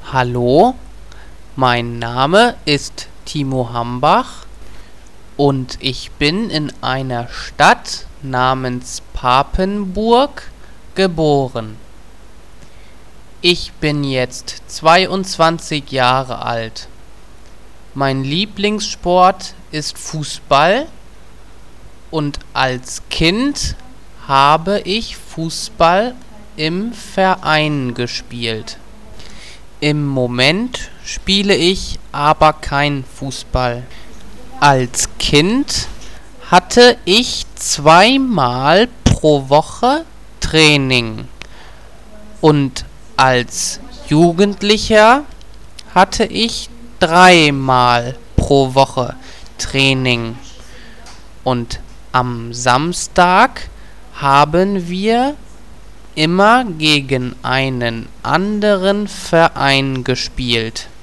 Hallo, mein Name ist Timo Hambach und ich bin in einer Stadt namens Papenburg geboren. Ich bin jetzt 22 Jahre alt. Mein Lieblingssport ist Fußball und als Kind habe ich Fußball im Verein gespielt. Im Moment spiele ich aber kein Fußball. Als Kind hatte ich 2-mal pro Woche Training und als Jugendlicher hatte ich 3-mal pro Woche Training und am Samstag haben wir immer gegen einen anderen Verein gespielt.